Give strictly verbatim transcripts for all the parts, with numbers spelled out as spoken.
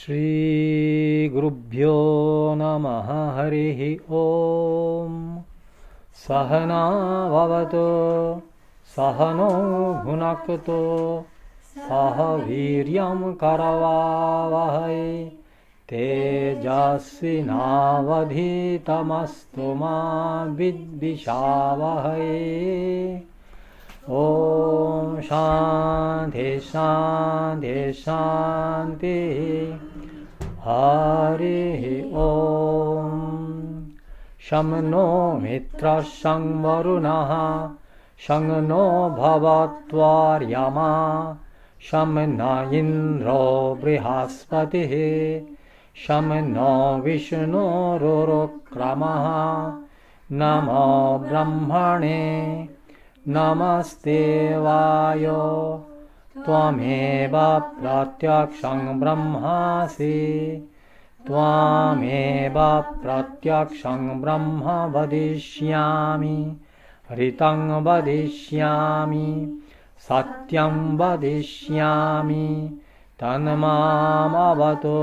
श्रीगुरुभ्यो नमः। हरिः ॐ। सहना भवतु सहनो भुनक्तु सह वीर्यं करवावहै तेजस्विनावधीतमस्तु मा विद्विषावहै। ॐ शान्ति शान्ति शान्तिः। हरिः ॐ। शं नो मित्रः शं वरुणः शं नो भवत्वर्यमा शं न इन्द्रो बृहस्पतिः शं नो विष्णुरुक्रमः। नमो ब्रह्मणे नमस्ते वायो त्वमेव प्रत्यक्षं ब्रह्मासि त्वमेव प्रत्यक्षं ब्रह्म वदिष्यामि ऋतं वदिष्यामि सत्यं वदिष्यामि तन्मामवतु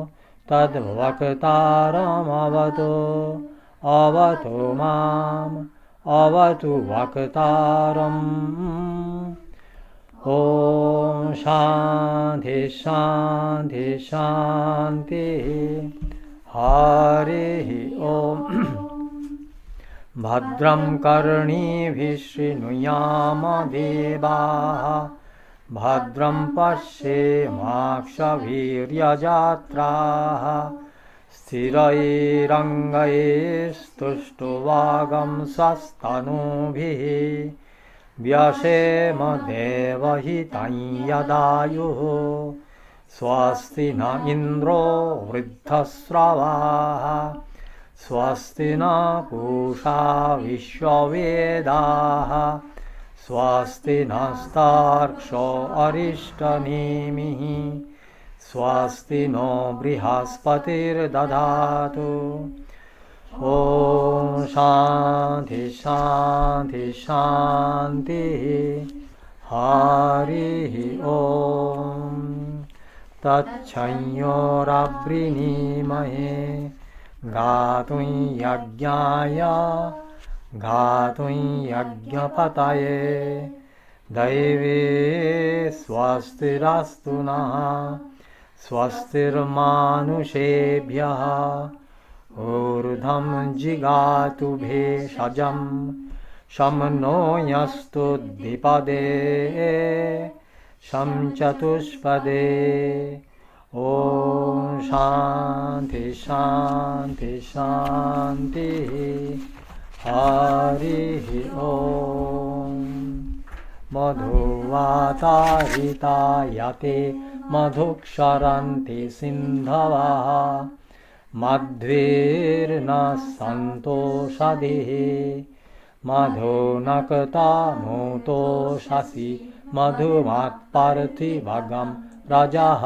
तद्वक्तारमवतु अवतु माम् अवतु वक्तारम्। ॐ शान्ति शान्ति शान्तिः। हरिः ॐ। भद्रं कर्णीभिः शृणुयाम देवाः भद्रं पश्येमाक्षभिर्यजत्राः स्थिरैरङ्गैस्तुष्टुवागंसस्तनूभिः व्यशेम देवहितं यदायुः। स्वस्ति न इन्द्रो वृद्धश्रवाः स्वस्ति न पूषा विश्ववेदाः स्वस्ति नस्तार्क्ष्यो अरिष्टनेमिः स्वस्ति नो बृहस्पतिर्दधातु। ॐ शान्ति शान्ति शान्तिः। हरिः ॐ। तच्छंयोरवृणीमहे गातुं यज्ञाय गातुं यज्ञपतये दैवे स्वस्तिरस्तु नः स्वस्तिर्मानुषेभ्यः ऊर्ध्वं जिगातु भेषजं शं नो यस्तु द्विपदे शं चतुष्पदे। ॐ शान्ति शान्ति शान्तिः। हरिः ॐ। मधुवातारितायते मधुक्षरन्ति सिन्धवः मध्वीर्न सन्तोषधिः मधुनक्तमुतोषसि मधुमत्पार्थिवगं रजः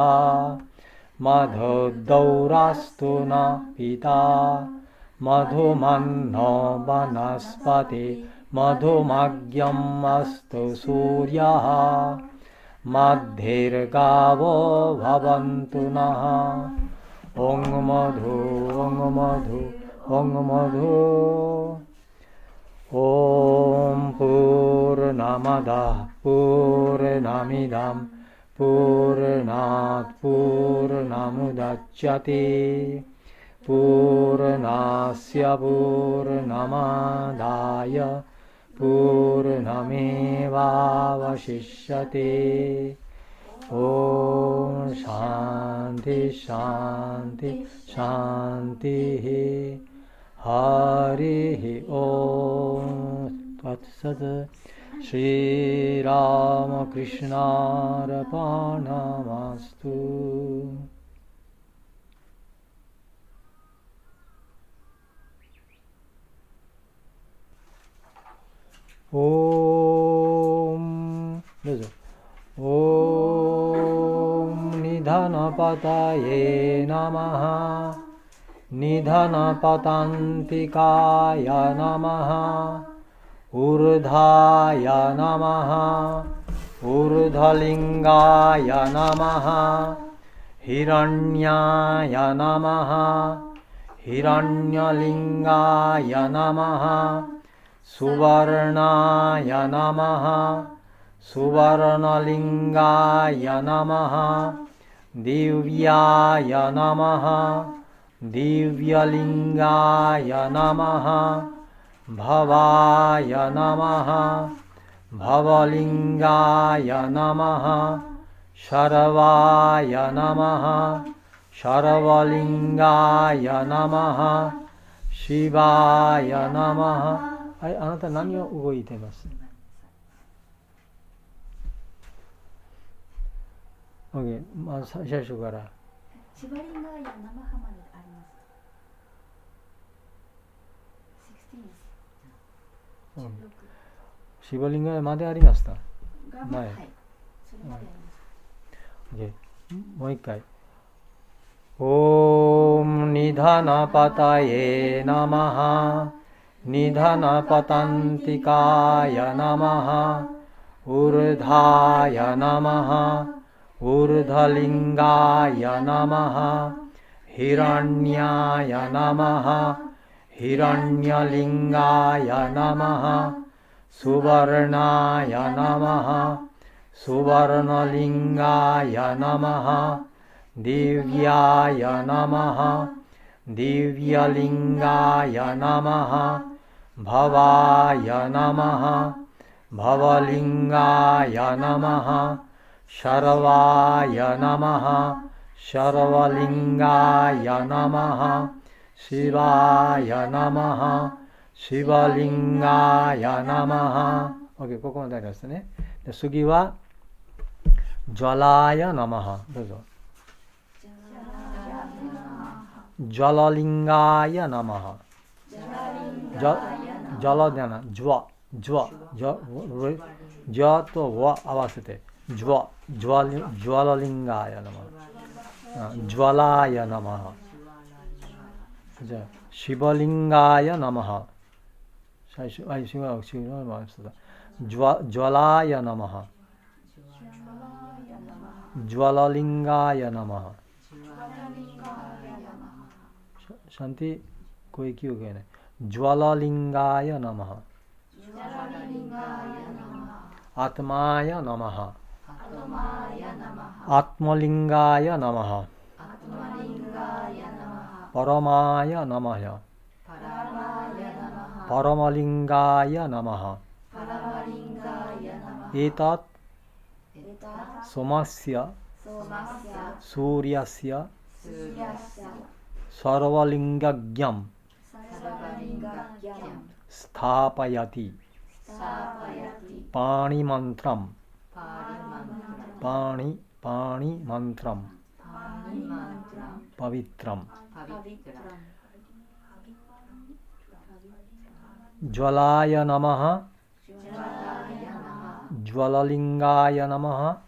मधुदौरास्तु न पिता मधुमन्नो वनस्पति मधुमग्यम् अस्तु सूर्यः मध्यैर्गावो भवन्तु नः। ॐ मधु ॐ मधु ॐ मधु। ॐ पूर्णमदः पूर्णमिदं पूर्णात् पूर्णमुदच्यते पूर्णस्य पूर्णमादाय पूर्णमेवावशिष्यते। ॐ शान्ति शान्ति शान्तिः। हरिः ॐ। तत्सत्। श्रीरामकृष्णार्पणमस्तु। ॐ ॐ निधनपतये नमः निधनपतान्तिकाय नमः ऊर्ध्वाय नमः ऊर्ध्वलिङ्गाय नमः Hiranyaya Namaha Hiranyalingaya Namaha Suvarnaya Namaha Suvarnalingaya Namaha Divyaya Namaha Divyalingaya Namaha Bhavaya Namaha Bhavalingaya Namaha Sharavaya Namaha Sharavalingaya Namaha Shivaya Namaha。 あれ、あなた何を動いてます？ OK、まあ、最初から。 シバリンガーや生ハマでありますか？じゅうろく。 シバリンガーまでありました。 前。はい。それまであります。 OK、もう一回。オームニダナパタエナマハニダナパタンティカヤナマハウルダヤナマハウルダリンガヤナマハヒラニャヤナマハヒラニャリンガヤナマハスバルナヤナマハスバルナリンガヤナマハDivyaya Namaha Divyalingaya Namaha Bhavaya Namaha Bhavalingaya Namaha Sharavaya Namaha Sharavalingaya Namaha Shivaya Namaha Shivalingaya Namaha。 OK、ここまでありますね。で、次はJvalaya Namaha。 どうぞ。Jalalingaya Namaha。 ジャラじゃない、ジュワ、ジュワ、ジャ、ジャとワ合わせて、ジュワ、ジュワリ、ジュワラリンガーヤナマハ。ジュワラーヤナマハ。じゃあ、シバリンガーヤナマハ。最初、あ、違う、違う、違う、ジュワ、ジュワラーヤナマハ。ジュワラリンガーヤナマハ。シャンティ、声聞こえない。ジュワラリンガーヤナマハ。アトマーヤナマハ。アトマリンガーヤナマハ。パラマーヤナマハ。パラマリンガーヤナマハ。エタソマスヤスーリアスヤサラワリンガギャムスターパヤティパーニマントラムパーニパーニマントラムパビトラムジュワラヤナマハジュワラリンガヤナマハ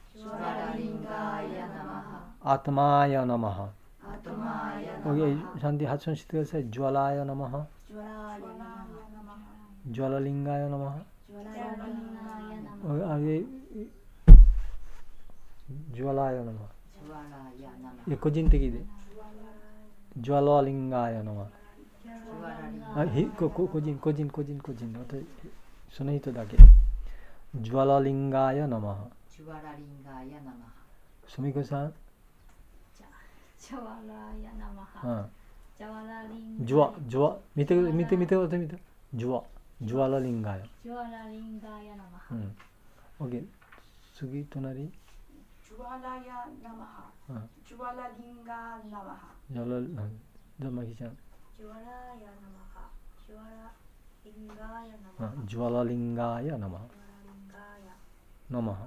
アトマヤナマハ。ちゃんと発音してください。ジュワラヤナマハ。ジュワラリンガヤナマハ。あれ、ジュワラヤナマハ。いや、個人的で。ジュワラリンガヤナマハ。あ、ひ、こ、こ、個人、個人、個人、個人。その人だけ。ジュワラリンガヤナマハ。 ジュワラリンガヤナマハ。 すみこさん。 ジュワラヤナマハ。ジュワラリンガヤ。 ジュワ、ジュワ、見て、見て、見て、見て、見て。ジュワ、ジュワラリンガヤ。 ジュワラリンガヤナマハ。 うん。オッケー。次、隣。 ジュワラヤナマハ。ジュワラリンガナマハ。 ジュワラ、じゃあ、マキちゃん。 ジュワラヤナマハ。ジュワラリンガヤナマハ。 ジュワラリンガヤナマハ。ナマハ。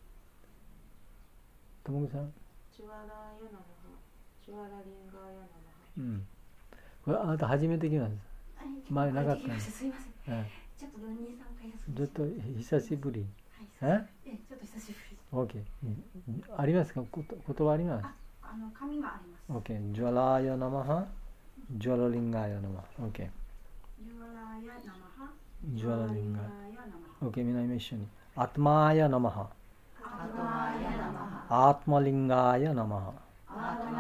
ともこさん。 ジュワラヤナマハ。ジュワラリンガヤナマハ。 うん。これあなた初めて来ます。前なかったね。 すいません。ちょっとに、さんかい休み。 ちょっと久しぶり。 はい。え、ちょっと久しぶり。 オッケー。ありますか？こと言葉あります。 あ、あの紙があります。 オッケー。ジュワラヤナマハ。ジュワラリンガヤナマハ。オッケー。 ジュワラヤナマハ。 ジュワラリンガヤ。オッケー。みんな一緒に。アトマヤナマハ。 アトマヤナマハ。 アトマリンガヤナマハ。 アトマ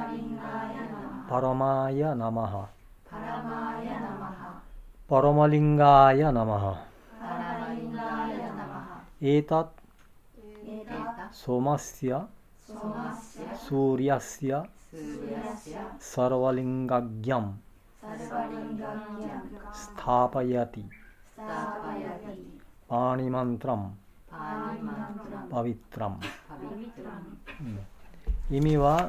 パラマーヤナマハ、 パラマーヤナマハ、 パラマリンガーヤナマハ、 パラマリンガーヤナマハ、 エタッエタソマスヤソマスヤスーリアスヤスーリアスヤサラワリンガギャムサルバリンガギャンスタパヤティスターパヤティパーニマントラムパーニマントラムパビトラム、 パビトラムうん、意味は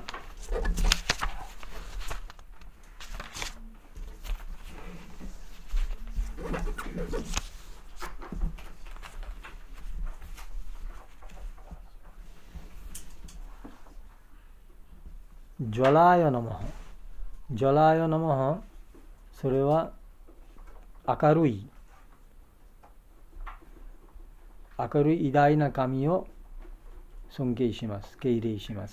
ジャラヤナマハ、ジャラヤナマハ、それは明るい明るい偉大な神を尊敬します、敬礼します。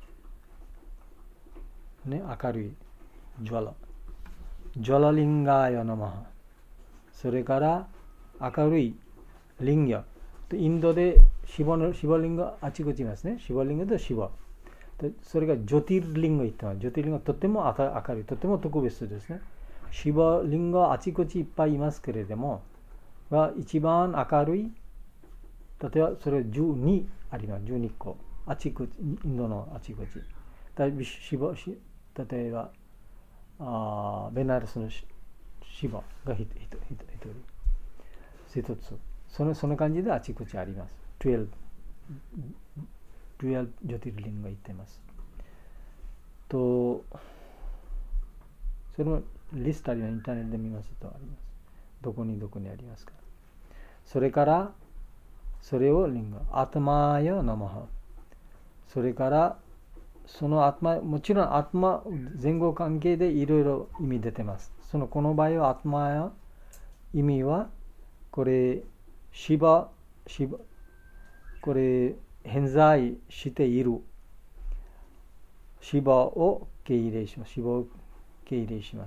ね、明るいジャラ、ジャラリンガーヤナマハ、それから明るいリンガ、インドでシバのシバリンガあちこちいますね。シバリンガとシバ。それがジョティルリンガ言ってます。ジョティルリンガとても明るい、とても特別ですね。シバリンガあちこちいっぱいいますけれども、が一番明るい、例えばそれじゅうにあります。じゅうにこ。あちこち、インドのあちこち。シバシ例えばあベナルスのシバが一人一つそのその感じであちこちあります。じゅうに、じゅうにジョティルリンガ言ってますと、そのリストあります。インターネットで見ますとあります。どこにどこにありますか。それからそれをリンガアトマーヤナマハ、それからそのアトマ、もちろんアトマ前後関係でいろいろ意味出てます。そのこの場合はアトマや意味はこれシバシバこれ偏在しているシバを敬礼します。シバを敬礼します。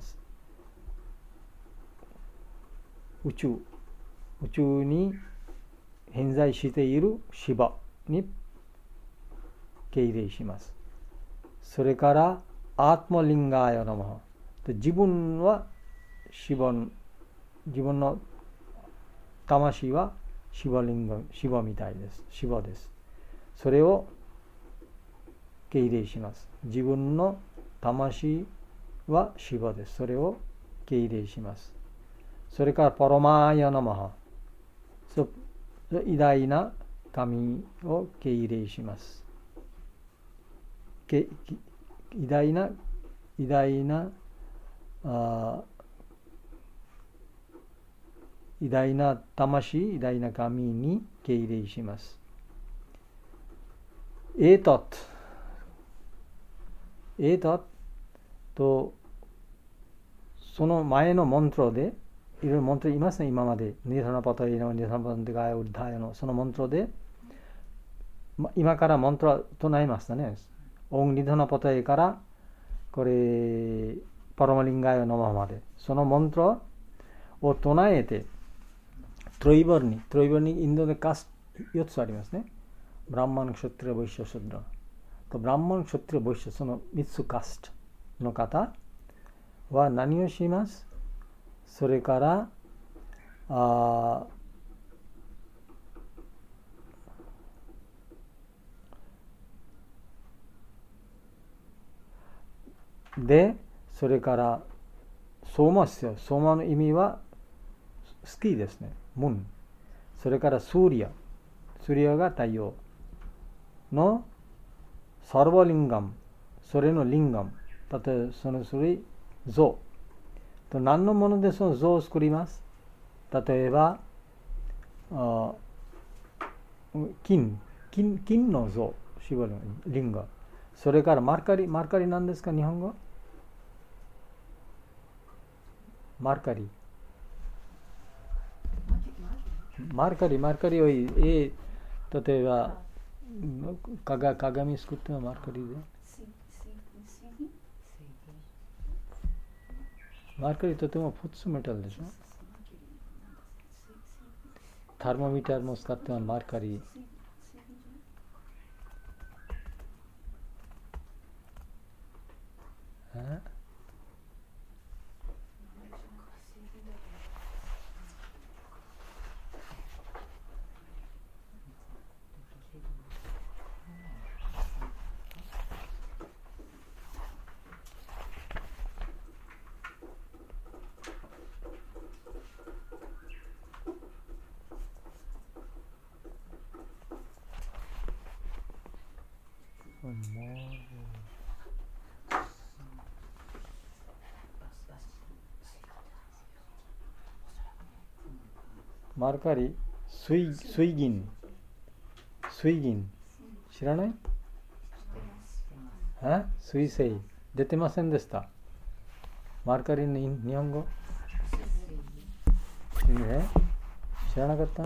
宇宙宇宙に偏在しているシバに敬礼します。それからアートマリンガーヤナマハ、自分はシバ、自分の魂はシバリンガ、シバみたいです。シバです。それを敬礼します。自分の魂はシバです。それを敬礼します。それからパラマーヤナマハ、そ偉大な神を敬礼します。偉大な偉大なあ偉大な魂、偉大な神に敬礼します。エータットエータットとその前のマントラでいろいろマントラいますね。今までニダナパタイナニダナパタンテガヤウルダヤのそのマントラで今からマントラ唱えましたね。オンニダナパタイからこれパラマリンガヤのままでそのマントラを唱えてトロイバーにトロイバーにインドでカストよっつありますね。ブランマン、クシャトリア、ボイシャ、シュドラとブランマン、クシャトリア、ボイシャ、そのみっつカストの方は何をします。それからあでそれからソーマスよ。ソーマの意味は好きですね。ムン。それからスーリア。スーリアが太陽のサルバリンガム。それのリンガム。例えばそのそれ像。と何のものでその像を作ります。例えばあ金金金の像。シバリンガ。それからマルカリ。マルカリ何ですか日本語。マルカリ。マルカリ、マルカリをいい。例えば、鏡作ってもマルカリで。マルカリとてもフッツメタルでしょ。ターモミターも使ってもマルカリ。 マルカリ、水水銀、水銀、知らない？あ？水星出てませんでした。マルカリの日本語？ね、知らなかった？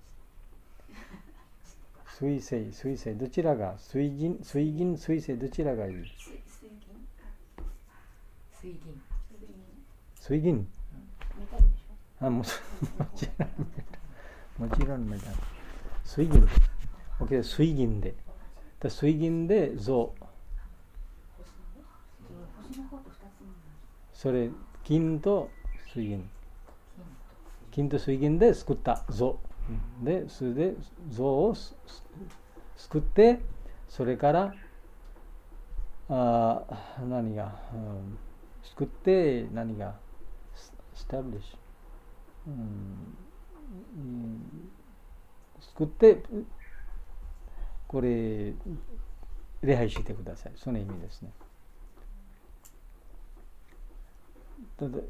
水星、水星、どちらが水銀、水銀、水星、どちらがいい？ 水銀。 水銀。あ、もちろん、もちろんメタル。水銀。OK、水銀で。水銀で像。それ、金と水銀。金と水銀で作った像。で、それで像を作って、それから、あ何が、うん、作って、何が、establish。うん、作ってこれ礼拝してください。その意味ですね。ただ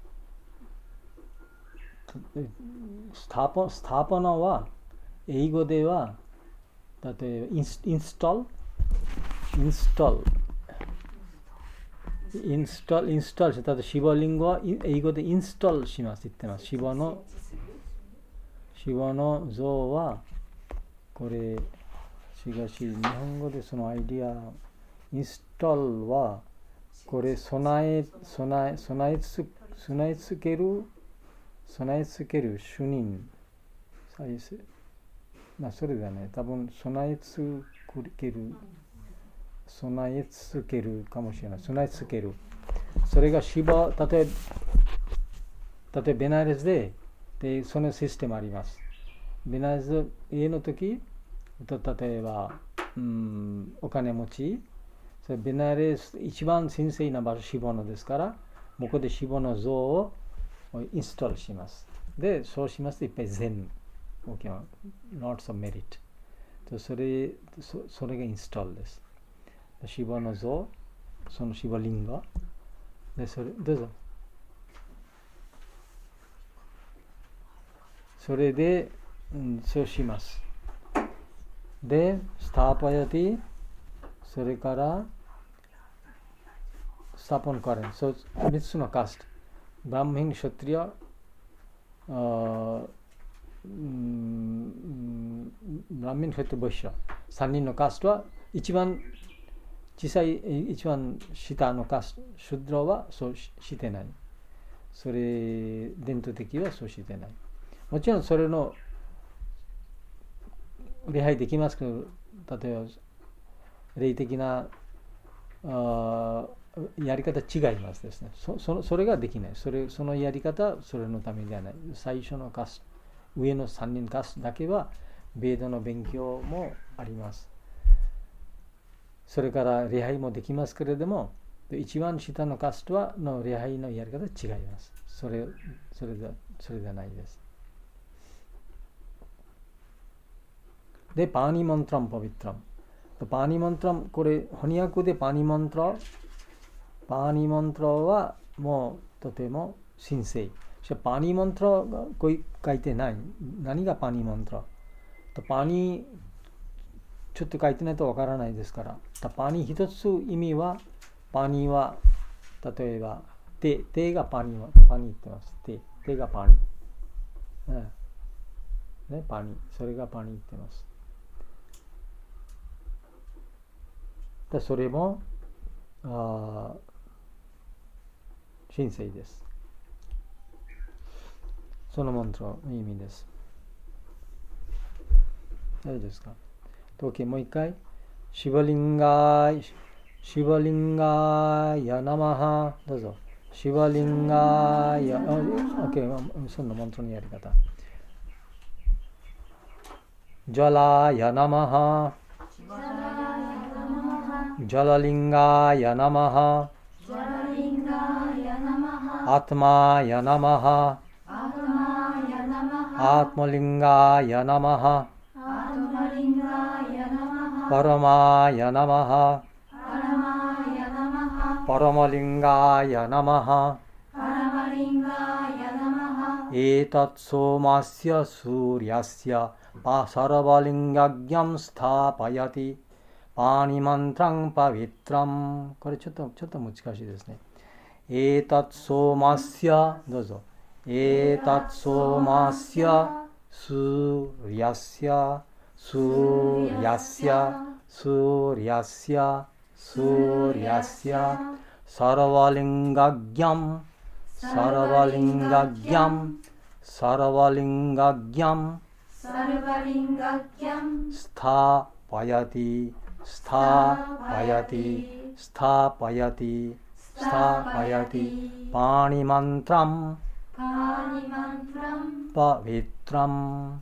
スターパスターパナは英語では例えばインスインストールインストールインストール、インストールして、例えばシバリンゴは英語でインストールしますって言ってます。シバの、シバの像は、これ、しかし、日本語でそのアイディア、インストールは、これ、備え、備え、備えつ、備えつける、備えつける主任、まあ、それだね、多分、備えつける、備えつけるかもしれない。備えつける。それが芝、例えば、例えばベナレスで、で、そのシステムあります。ベナレス家の時、例えば、うん、お金持ち、それベナレス一番神聖な場所、芝のですから、ここで芝の像をインストールします。で、そうしますといっぱい善、okay、lots of merit。それ、そ、それがインストールです。シバの像、そのシバリンガで、それ、どうぞ。それで、うん、そうします。で、スターパヤティ、それから、スターポンカレン、そう、みっつのカスト。ブラムヒン、シャトリア、ブラムヒン、シャトリア、ボシャ。さんにんのカストは、一番、小さい一番下のカスト、シュッドラはそうしてない。それ、伝統的はそうしてない。もちろんそれの礼拝できますけど、例えば、霊的なあやり方違いますですね。そ, そ, のそれができない。それ、そのやり方、それのためではない。最初のカスト、上のさんにんカストだけは、ベーダの勉強もあります。それから礼拝もできますけれども、一番下のカストはの礼拝のやり方は違います。それ、それでは、それではないです。で、パーニマントラムパビトラム。パーニマントラム、これ翻訳でパーニマントラ、パーニマントラはもうとても神聖。パーニマントラがこう書いてない。何がパーニマントラ？パーニちょっと書いてないとわからないですから。パーニ一つ意味は、パーニは、例えば、手、手がパーニは、パーニ言ってます。手、手がパーニ。ね、ね、パーニ。それがパーニ言ってます。でそれも、あ神聖です。そのマントラの意味です。大丈夫ですか？OK、もう一回。シバリンガイ、 Shivalingaya namaha. どうぞ。Shivalingaya. OK、そのmantraのやり方。Jalaya namaha. Jalalingaya namaha. Atmaya namaha. Atmalingaya namaha. Paramaya namaha. Paramalingaya namaha. Etat somasya suryasya pasaravalingagyam sthapayati pani mantrang pavitram. これちょっとちょっと難しいですね。Etat somasya どうぞ。Etat somasya suryasya suryasya suryasya suryasya sarvalingagyam sarvalingagyam sarvalingagyam sthapayati sthapayati sthapayati sthapayati pani mantram pavitram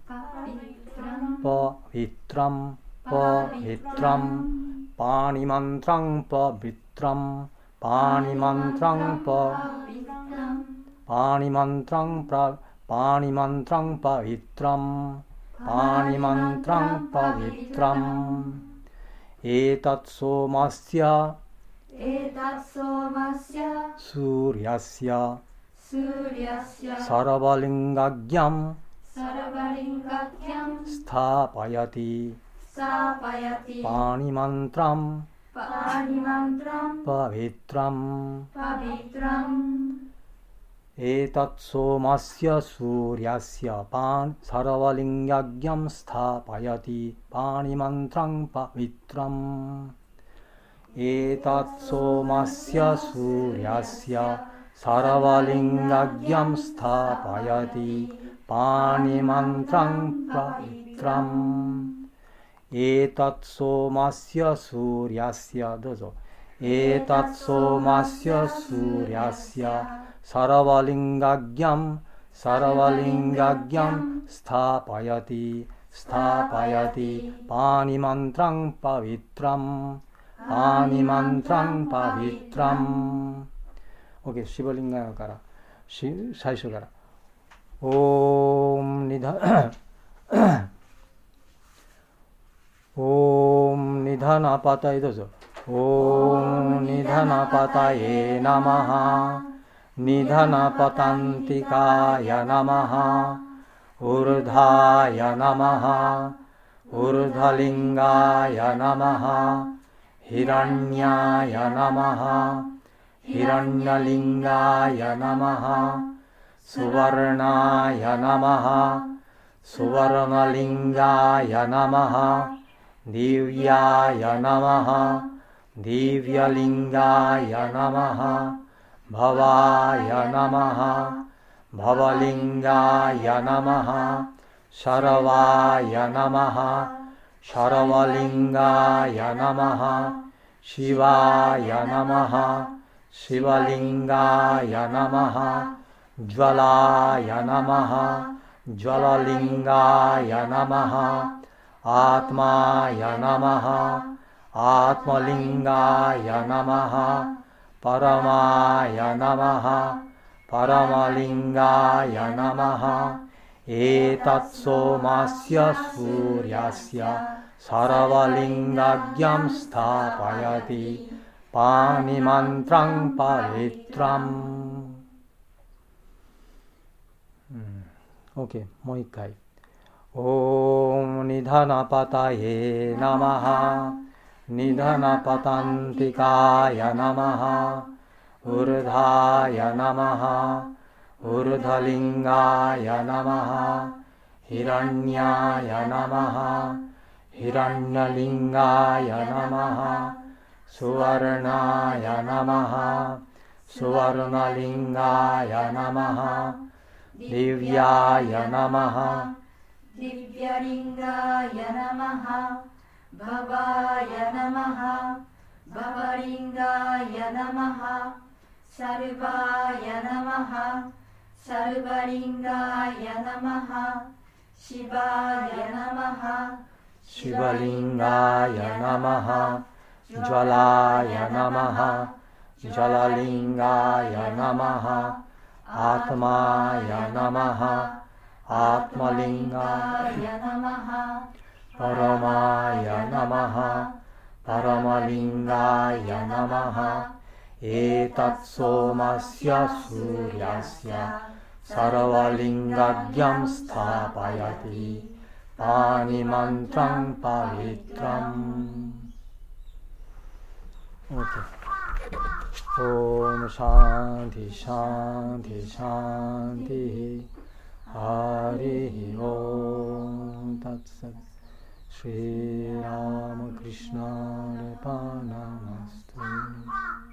pavitram pavitram pani mantrang pavitram pani mantrang pavitram pani mantrang pra pani mantrang pavitram pani mantrang pavitram etat somasya etat somasya suryasya suryasya sarvalingagyam sarvalingagyam sthapayati sthapayati pani mantram pani mantram pavitram pavitram etat somasya suryasya pan sarvalingagyam sthapayati pani mantram pavitram etat somasya suryasya sarvalingagyam sthapayati pani mantram pavitram etat somasya suryasya どうぞ。etat somasya suryasya sarvalingagyam sarvalingagyam sthapayati sthapayati pani mantrang pavitram pani mantrang pavitram OK シバリンガからし最初からオームニダオームニダナパタイどうぞオームニダナパタイナマハニダナパタンティカヤナマハウルダヤナマハウルダリンガヤナマハヒランニャヤナマハヒランニャリンガヤナマハスワルナヤナマハスワルナリンガヤナマハディヴヤヤナマハディヴヤリンガヤナマハバワヤナマハバワリンガヤナマハシャラワヤナマハシャラワリンガヤナマハシワヤナマハシワリンガヤナマハジュワラヤナマハジュワラリンガヤナマハアートマヤナマハアートマリンガヤナマハパラマヤナマハパラマリンガヤナマハエタツソマスヤスーリャスヤサラワリンガギャムスタパヤティパニマントランパリトラン OK もう一回オームニダナパタエナマハニダナパタンティカヤナマハウルダヤナマハウルダリンガヤナマハヒランニャヤナマハヒランニャリンガヤナマハスワルナヤナマハスワルナリンガヤナマハディヴヤヤナマハディヴヤリンガヤナマハババヤナマハ Bhavalingaya Namaha Sarvaya Namaha Sarvalingaya Namaha Shivaya Namaha Shivalingaya Namaha Jvalaya Namaha Jalalingaya Namaha Atmaya Namaha Atmalingaya Namaha Paramaya Namaha Paramalingaya Namaha Etat somasya suryasya Sarvalingadyam sthapayati Pani mantram pavitram. Okay. Om Shanti Shanti Shanti Hari Om Tat Sat. Shri Ramakrishna Arpanamastu.